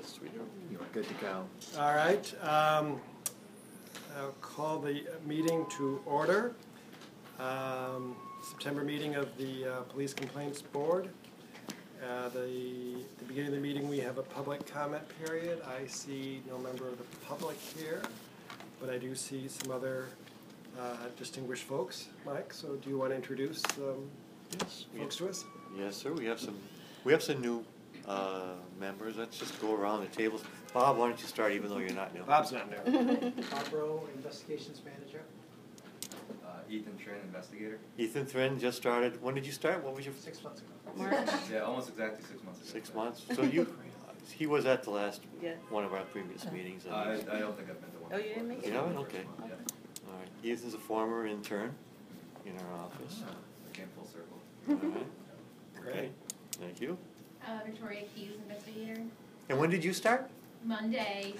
Yes, we do. You are good to go. All right. I'll call the meeting to order. September meeting of the Police Complaints Board. The beginning of the meeting, we have a public comment period. I see no member of the public here, but I do see some other distinguished folks. Mike, so do you want to introduce Yes, folks to us? Yes, sir. We have some new members. Let's just go around the tables. Bob, why don't you start, even though you're not new? Bob's not new. Bob Rowe, Investigations Manager. Ethan Trin, investigator. Ethan Thren just started. When did you start? What was your 6 months ago. Yeah, almost exactly 6 months ago. 6 months? So he was at the last Yeah. one of our previous meetings. I don't think I've been to one. Oh, you didn't make it? You haven't? Okay. Yeah. All right. Ethan's a former intern in our office. I came full circle. All right. Great. Okay. Thank you. Victoria Keys, investigator. And when did you start? Monday.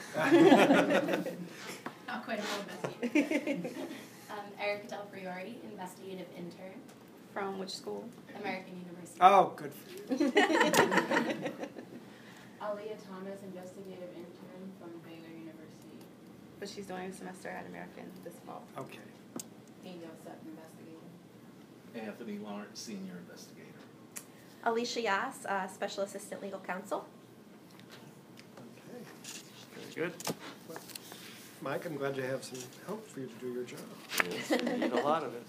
Not quite a full investigator. Erica Del Priori, investigative intern. From which school? American University. Oh, good for you. Aliyah Thomas, investigative intern from Baylor University. But she's doing a semester at American this fall. Okay. Angel Sutton, investigator. Anthony Lawrence, senior investigator. Alicia Yass, Special Assistant Legal Counsel. Okay. Very good. Mike, I'm glad you have some help for you to do your job. Yes, we need a lot of it.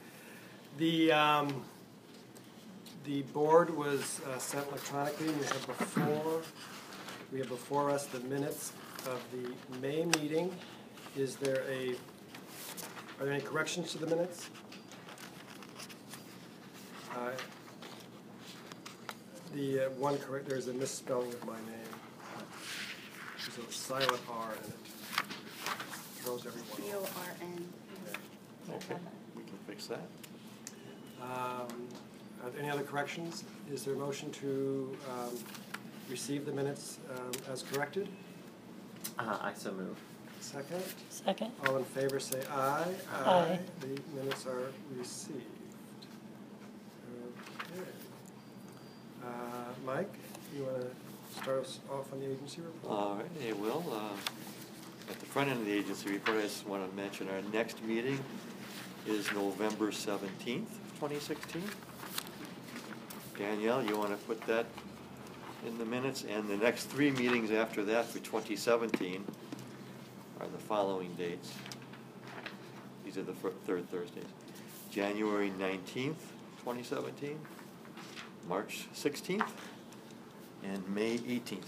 The board was sent electronically. We have before us the minutes of the May meeting. Are there any corrections to the minutes? There's a misspelling of my name. There's a silent R in it. Throws everyone off. C-O-R-N. Okay, we can fix that. Are there any other corrections? Is there a motion to receive the minutes as corrected? I so move. Second? Second. All in favor say aye. Aye. The minutes are received. Okay. Mike, you want to start us off on the agency report? All right, I will. At the front end of the agency report, I just want to mention our next meeting is November 17th, 2016. Danielle, you want to put that in the minutes? And the next 3 meetings after that for 2017 are the following dates. These are the third Thursdays. January 19th, 2017, March 16th, and May 18th.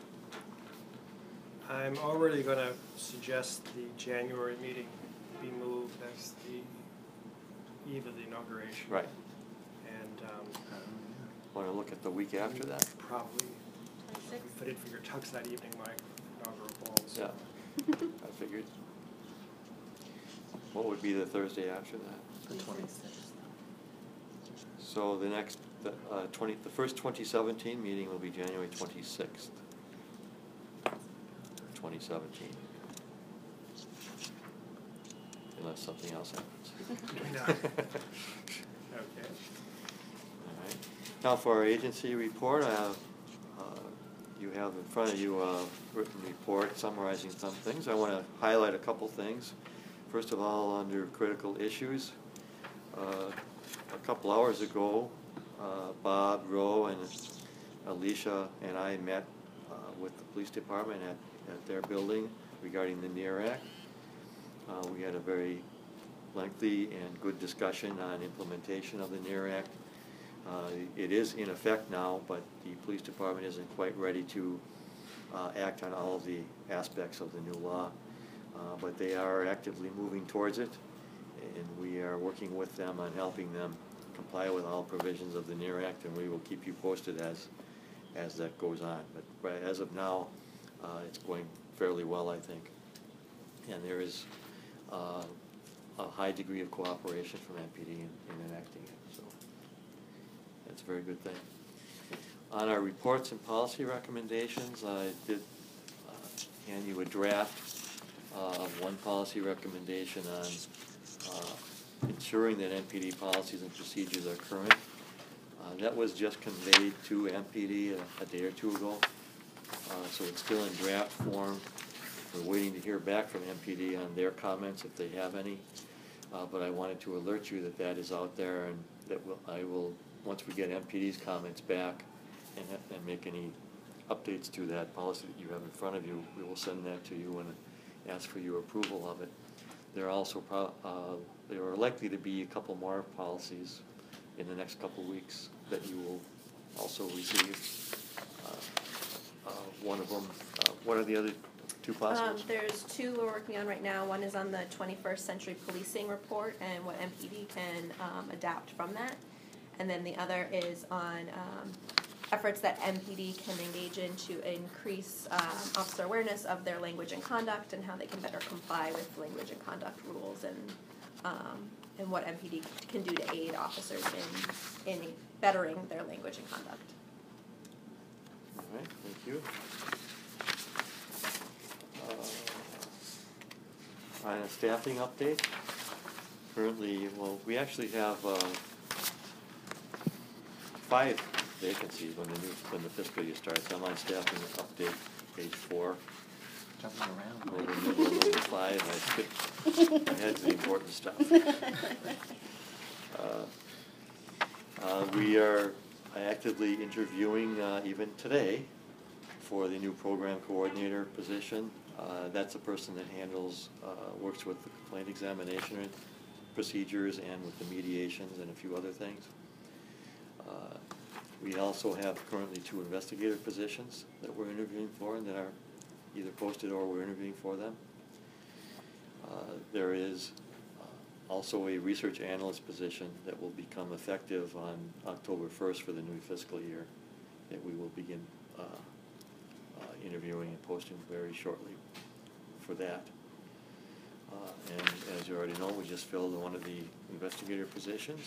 I'm already going to suggest the January meeting be moved as the eve of the inauguration. Right. And Want to look at the week after that? probably, if I did figure Tux that evening, my inaugural balls. Yeah, I figured. What would be the Thursday after that? The 26th. So the first 2017 meeting will be January 26th, 2017. Unless something else happens. No. Okay. All right. Now for our agency report, you have in front of you a written report summarizing some things. I want to highlight a couple things. First of all, under critical issues, a couple hours ago, Bob Rowe and Alicia and I met with the police department at their building regarding the NEAR Act. We had a very lengthy and good discussion on implementation of the NEAR Act. It is in effect now, but the police department isn't quite ready to act on all of the aspects of the new law. But they are actively moving towards it, and we are working with them on helping them comply with all provisions of the NEAR Act, and we will keep you posted as that goes on. But as of now, it's going fairly well, I think. And there is a high degree of cooperation from MPD in enacting it, so that's a very good thing. On our reports and policy recommendations, I did hand you a draft of one policy recommendation on ensuring that MPD policies and procedures are current. That was just conveyed to MPD a day or two ago. So it's still in draft form. We're waiting to hear back from MPD on their comments if they have any. But I wanted to alert you that that is out there, and that I will, once we get MPD's comments back and make any updates to that policy that you have in front of you, we will send that to you and ask for your approval of it. There are also there are likely to be a couple more policies in the next couple of weeks that you will also receive. One of them, what are the other two possibles? There's two we're working on right now. One is on the 21st Century Policing Report and what MPD can adapt from that. And then the other is on efforts that MPD can engage in to increase officer awareness of their language and conduct and how they can better comply with language and conduct rules, and what MPD can do to aid officers in bettering their language and conduct. All right, thank you. On a staffing update, currently, well, we actually have 5 vacancies when the fiscal year starts. I'm on staffing update, page 4. Jumping around. Over 5, I skipped ahead to the important stuff. We are actively interviewing even today for the new program coordinator position. That's a person that handles, works with the complaint examination procedures and with the mediations and a few other things. We also have currently 2 investigator positions that we're interviewing for and that are either posted or we're interviewing for them. There is also a research analyst position that will become effective on October 1st for the new fiscal year that we will begin interviewing and posting very shortly for that. And as you already know, we just filled one of the investigator positions.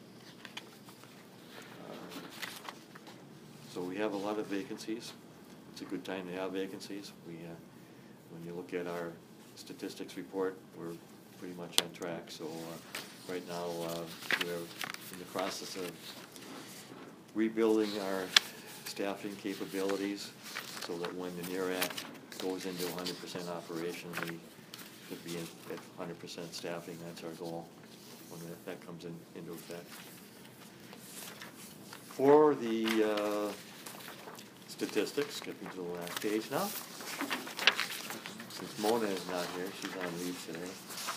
So we have a lot of vacancies. It's a good time to have vacancies. When you look at our statistics report, we're pretty much on track. So right now we're in the process of rebuilding our staffing capabilities so that when the NEAR Act goes into 100% operation, we should be at 100% staffing. That's our goal when that comes into effect. For the statistics, skipping to the last page now. Since Mona is not here, she's on leave today.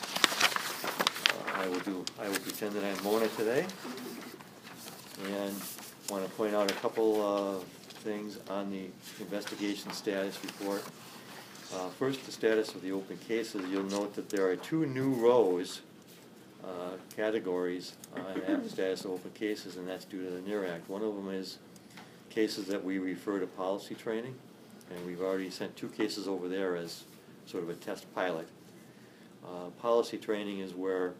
I will pretend that I'm Mona today, and want to point out a couple of things on the investigation status report. First, the status of the open cases. You'll note that there are 2 new rows, categories on the status of open cases, and that's due to the NEAR Act. One of them is cases that we refer to policy training, and we've already sent 2 cases over there as sort of a test pilot. Policy training is where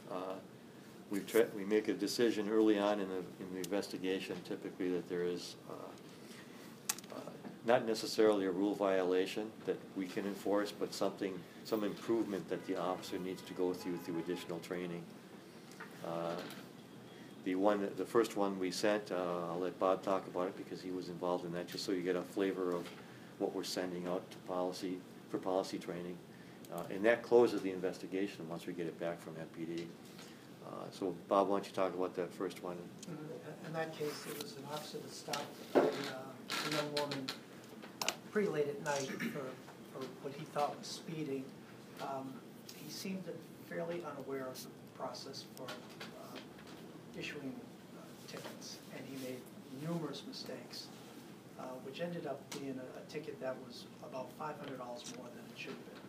we make a decision early on in the investigation, typically that there is not necessarily a rule violation that we can enforce, but some improvement that the officer needs to go through additional training. The first one we sent, I'll let Bob talk about it because he was involved in that, just so you get a flavor of what we're sending out to for policy training. And that closes the investigation once we get it back from MPD. So Bob, why don't you talk about that first one? In that case, it was an officer that stopped a young woman pretty late at night for what he thought was speeding. He seemed fairly unaware of the process for issuing tickets, and he made numerous mistakes, which ended up being a ticket that was about $500 more than it should have been.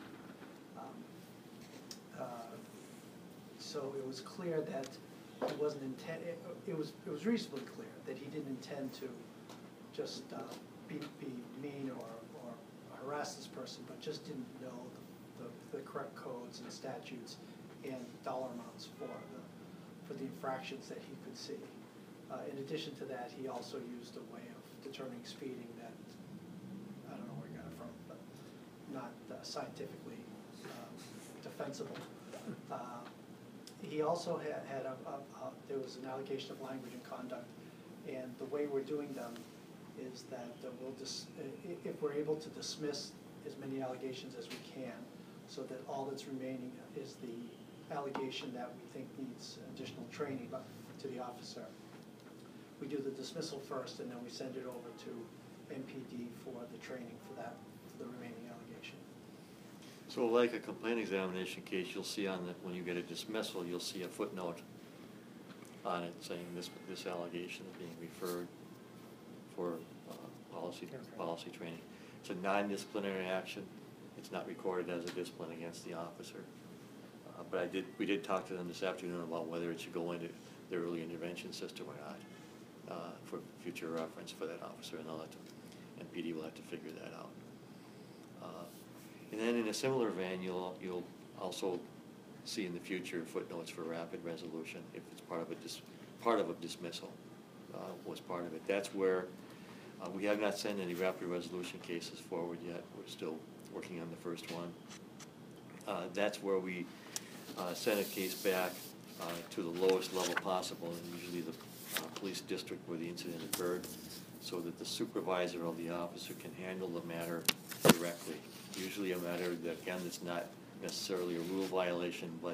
So it was clear that he wasn't it was reasonably clear that he didn't intend to just be mean or harass this person, but just didn't know the correct codes and statutes and dollar amounts for the infractions that he could see. In addition to that, he also used a way of determining speeding that, I don't know where he got it from, but not scientifically defensible. He also had there was an allegation of language and conduct, and the way we're doing them is that if we're able to dismiss as many allegations as we can, so that all that's remaining is the allegation that we think needs additional training to the officer. We do the dismissal first, and then we send it over to MPD for the training for the remaining allegation. So like a complaint examination case, you'll see on the, when you get a dismissal, you'll see a footnote on it saying this allegation is being referred for policy training. It's a non-disciplinary action. It's not recorded as a discipline against the officer. But we did talk to them this afternoon about whether it should go into the early intervention system or not, for future reference for that officer, and MPD will have to figure that out. And then in a similar vein, you'll also see in the future footnotes for rapid resolution if it's part of a dismissal was part of it. That's where we have not sent any rapid resolution cases forward yet. We're still working on the first one. That's where we send a case back to the lowest level possible, and usually the police district where the incident occurred, so that the supervisor of the officer can handle the matter directly. Usually a matter that, again, that's not necessarily a rule violation, but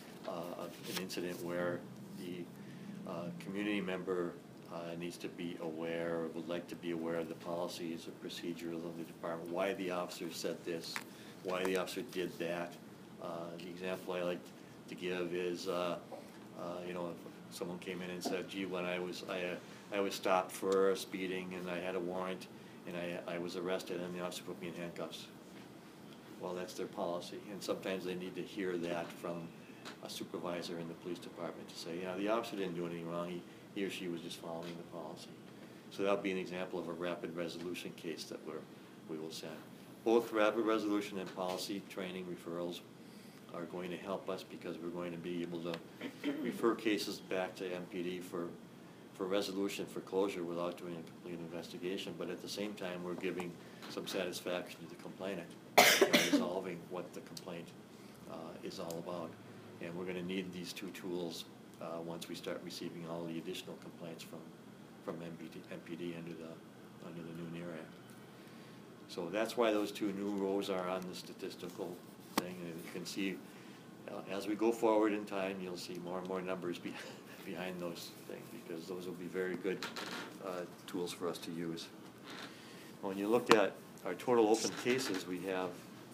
an incident where the community member needs to be aware, or would like to be aware of the policies or procedures of the department, why the officer said this, why the officer did that. The example I like to give is, you know, if someone came in and said, gee, when I was stopped for speeding and I had a warrant and I was arrested and the officer put me in handcuffs. Well, that's their policy, and sometimes they need to hear that from a supervisor in the police department to say, yeah, the officer didn't do anything wrong, he or she was just following the policy. So that would be an example of a rapid resolution case that we will send. Both rapid resolution and policy training referrals are going to help us, because we're going to be able to refer cases back to MPD for resolution, for closure, without doing a complete investigation. But at the same time, we're giving some satisfaction to the complainant by resolving what the complaint is all about. And we're going to need these two tools once we start receiving all the additional complaints from MPD under the new NEAR Act. So that's why those two new rows are on the statistical thing. And you can see, as we go forward in time, you'll see more and more numbers behind those things, because those will be very good tools for us to use. When you look at our total open cases, we have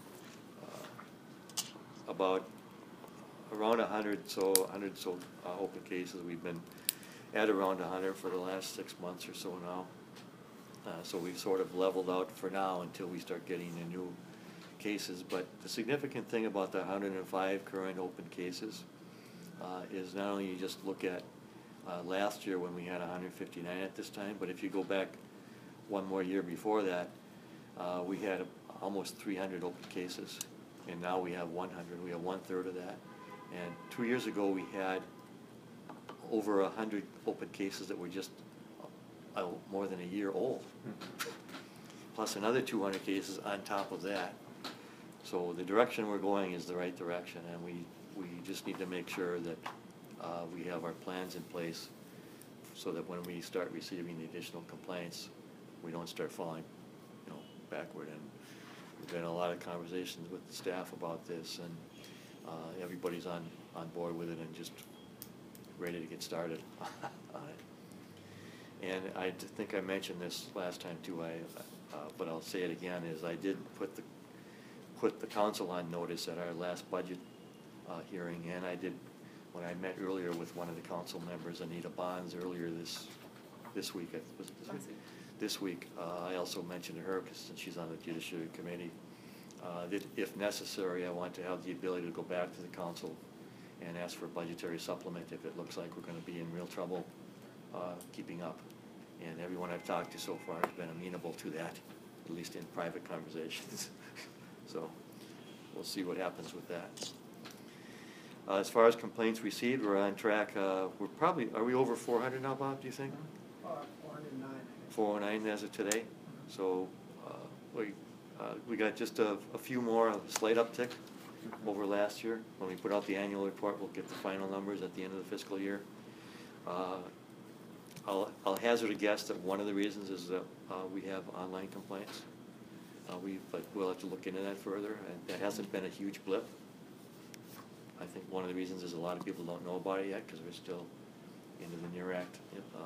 about around 100 open cases. We've been at around 100 for the last 6 months or so now. So we've sort of leveled out for now until we start getting the new cases. But the significant thing about the 105 current open cases is not only you just look at last year when we had 159 at this time, but if you go back one more year before that, we had almost 300 open cases, and now we have 100. We have 1/3 of that. And 2 years ago, we had over 100 open cases that were just more than a year old, plus another 200 cases on top of that. So the direction we're going is the right direction, and we just need to make sure that we have our plans in place so that when we start receiving the additional complaints, we don't start falling, you know, backward. And we've had a lot of conversations with the staff about this, and everybody's on board with it and just ready to get started on it. And I think I mentioned this last time too, but I'll say it again, is I did put the council on notice at our last budget hearing, and I did, when I met earlier with one of the council members, Anita Bonds, earlier this week, this week, I also mentioned to her, because since she's on the Judiciary Committee, that if necessary, I want to have the ability to go back to the council and ask for a budgetary supplement if it looks like we're going to be in real trouble keeping up. And everyone I've talked to so far has been amenable to that, at least in private conversations. So we'll see what happens with that. As far as complaints received, we're on track. We're probably, are we over 400 now, Bob, do you think? 409. 409 as of today. So we got just a few more, a slight uptick over last year. When we put out the annual report, we'll get the final numbers at the end of the fiscal year. I'll hazard a guess that one of the reasons is that we have online complaints. But we'll have to look into that further, and that hasn't been a huge blip. I think one of the reasons is a lot of people don't know about it yet, because we're still into the NEAR Act,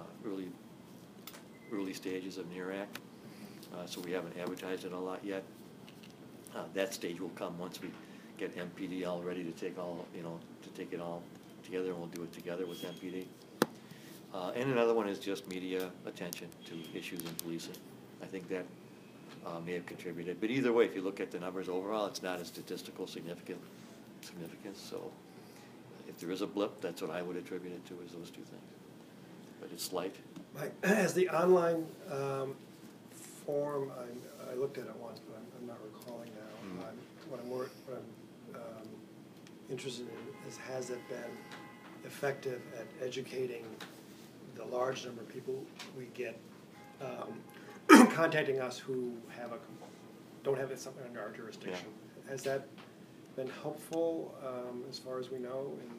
early stages of NEAR Act. So we haven't advertised it a lot yet. That stage will come once we get MPD all ready to take it all together, and we'll do it together with MPD. And another one is just media attention to issues in policing. I think that may have contributed. But either way, if you look at the numbers overall, it's not a statistical significance. So if there is a blip, that's what I would attribute it to, is those two things. But it's slight. Mike, as the online form, I looked at it once, but I'm not recalling now. What I'm interested in is, has it been effective at educating the large number of people we get contacting us who don't have something under our jurisdiction? Yeah. Has that been helpful as far as we know in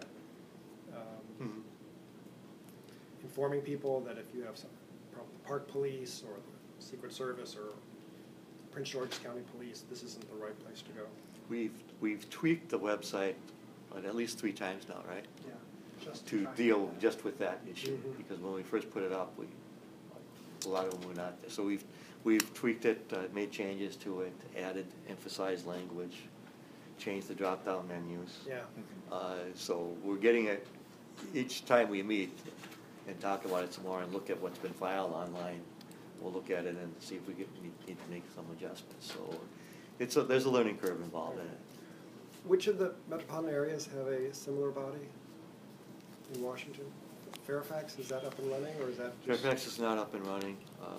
informing people that if you have some problem with the Park Police or the Secret Service or Prince George's County Police, this isn't the right place to go? We've tweaked the website at least 3 times now, right? Yeah. Just to deal just with that issue, because when we first put it up, a lot of them were not there. So we've tweaked it, made changes to it, added emphasized language, changed the drop-down menus. Yeah. So we're getting it each time we meet and talk about it some more and look at what's been filed online. We'll look at it and see if we need to make some adjustments. So there's a learning curve involved in it. Which of the metropolitan areas have a similar body in Washington? Fairfax, is that up and running, or is that just... Fairfax is not up and running.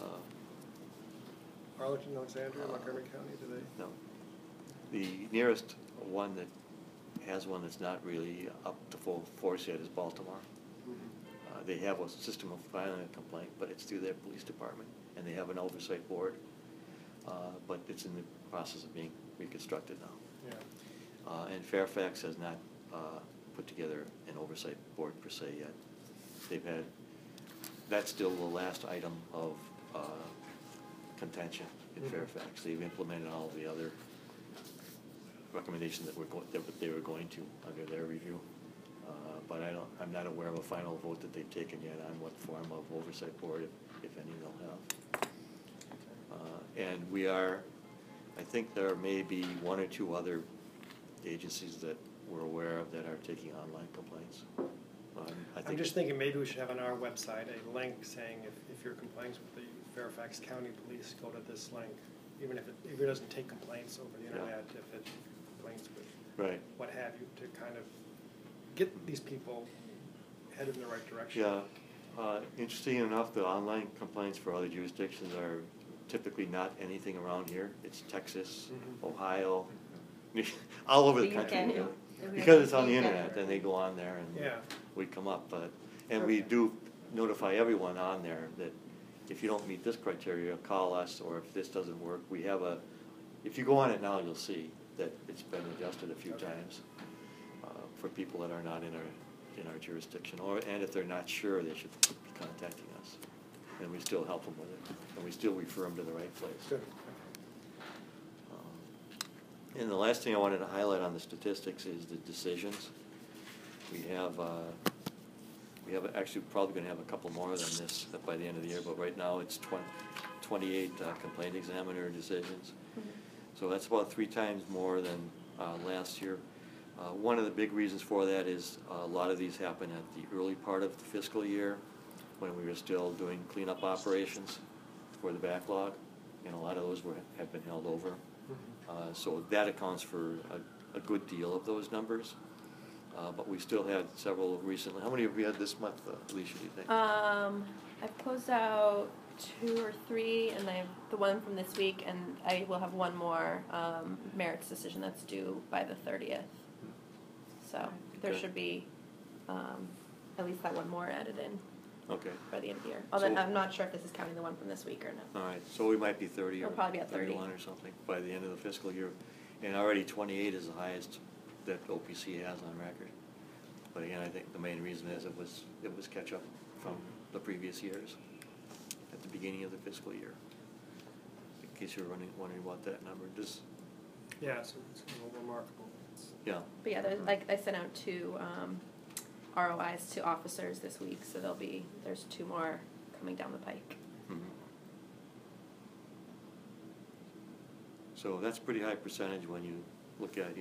Arlington, Alexandria, Montgomery County, do they? No. The nearest one that has one that's not really up to full force yet is Baltimore. They have a system of filing a complaint, but it's through their police department, and they have an oversight board, but it's in the process of being reconstructed now. Yeah. And Fairfax has not put together an oversight board per se yet. That's still the last item of contention in Fairfax. They've implemented all of the other recommendations that they were going to under their review. But I'm not aware of a final vote that they've taken yet on what form of oversight board, if any, they'll have. And I think there may be 1 or 2 other agencies that we're aware of that are taking online complaints. I'm just thinking maybe we should have on our website a link saying if your complaints with the Fairfax County Police, go to this link, even if it doesn't take complaints over the internet, if it complaints with what have you, to kind of get these people headed in the right direction. Yeah. Interesting enough, the online complaints for other jurisdictions are typically not anything around here. It's Texas, Ohio, all over the country. Because it's on the internet, then they go on there and we come up. And we do notify everyone on there that if you don't meet this criteria, call us, or if this doesn't work, we have if you go on it now, you'll see that it's been adjusted a few times for people that are not in our jurisdiction, and if they're not sure, they should be contacting us, and we still help them with it, and we still refer them to the right place. Good. And the last thing I wanted to highlight on the statistics is the decisions. We have actually probably going to have a couple more than this by the end of the year, but right now it's 28 complaint examiner decisions. So that's about 3 times more than last year. One of the big reasons for that is a lot of these happen at the early part of the fiscal year when we were still doing cleanup operations for the backlog, and a lot of those have been held over. So that accounts for a good deal of those numbers. But we still had several recently. How many have we had this month, Alicia, do you think? I've closed out 2 or 3, and I have the one from this week, and I will have one more merits decision that's due by the 30th. So there should be at least that one more added in by the end of the year. Although I'm not sure if this is counting the one from this week or not. All right, so we might be 30 We'll or probably be at 30. 31 or something by the end of the fiscal year. And already 28 is the highest that OPC has on record. But again, I think the main reason is it was catch up from the previous years at the beginning of the fiscal year. In case you're wondering about that number, just, Yeah, it's a little remarkable. yeah. But yeah, there's, like, I sent out 2 ROIs to officers this week, so there's 2 more coming down the pike. Mhm. So that's a pretty high percentage when you look at,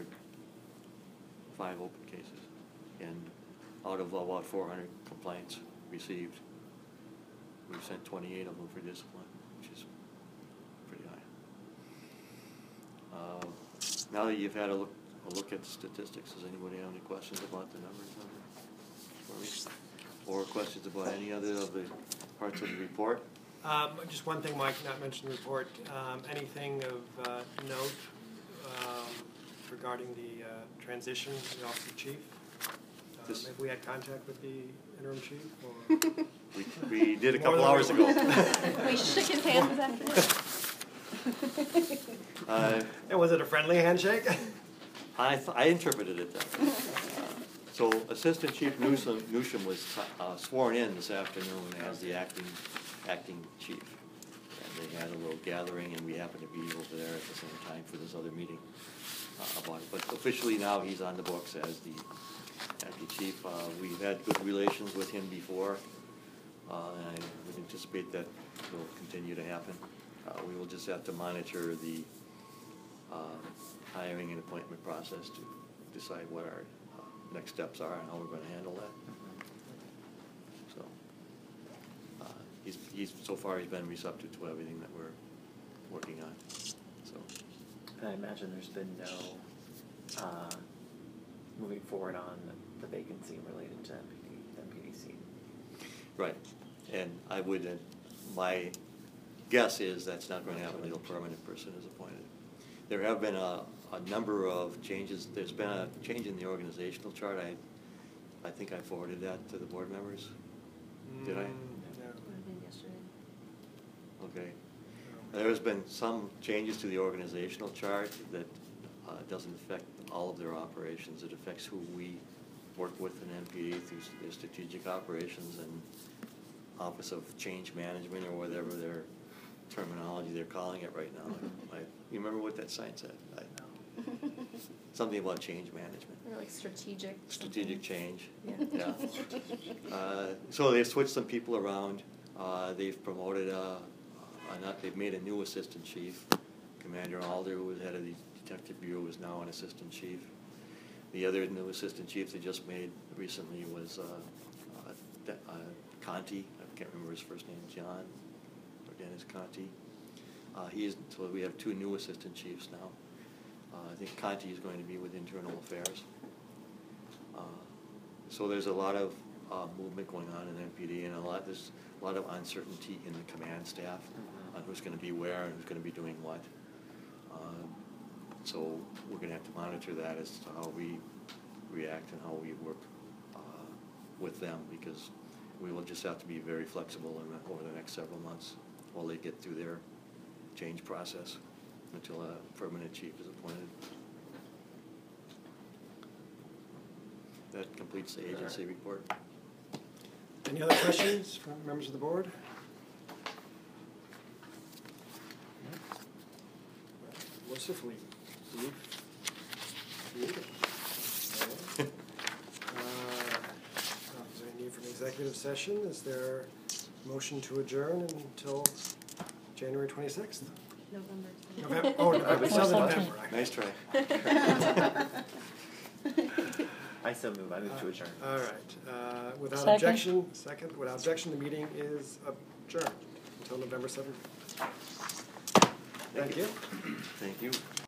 105 open cases. And out of about 400 complaints received, we've sent 28 of them for discipline, which is pretty high. Now that you've had a look at the statistics, does anybody have any questions about the numbers for me? Or questions about any other of the parts of the report? Just one thing Mike not mentioned in the report, anything of note regarding the transition to the office of chief? This- Maybe we had contact with the interim chief, or? We did a More couple than hours we ago. were. We shook his hand this afternoon. And was it a friendly handshake? I interpreted it that way. So Assistant Chief Newsham was sworn in this afternoon as the acting chief. And they had a little gathering, and we happened to be over there at the same time for this other meeting about it. But officially now, he's on the books as the acting chief. We've had good relations with him before, and I would anticipate that will continue to happen. We will just have to monitor the hiring and appointment process to decide what our next steps are and how we're going to handle that. So, so far he's been receptive to everything that we're working on. So, And I imagine there's been no moving forward on the vacancy related to MPDC. right, and I would, my guess is that's not going to happen until a permanent person is appointed. There have been a number of changes. There's been a change in the organizational chart. I think I forwarded that to the board members. Did I? No. Okay. There's been some changes to the organizational chart that doesn't affect all of their operations. It affects who we work with in MPD through their strategic operations and Office of Change Management, or whatever their terminology they're calling it right now. You remember what that sign said? Something about change management. Or like strategic. Strategic change. Yeah. So they've switched some people around. They've promoted they've made a new assistant chief. Commander Alder, who was head of the detective bureau, is now an assistant chief. The other new assistant chief they just made recently was Conti. I can't remember his first name, John or Dennis Conti. So we have 2 new assistant chiefs now. I think Conti is going to be with Internal Affairs. So there's a lot of movement going on in MPD, and there's a lot of uncertainty in the command staff on who's going to be where and who's going to be doing what. So we're going to have to monitor that as to how we react and how we work with them, because we will just have to be very flexible over the next several months while they get through their change process until a permanent chief is appointed. That completes the agency report. Any other questions from members of the board? Mercifully. Is there any need for an executive session? Is there a motion to adjourn until January 26th? November. November, still November. Nice try. I so move. I move to adjourn. All right. Without Second. objection, without objection, the meeting is adjourned until November 7th. Thank you. Thank you.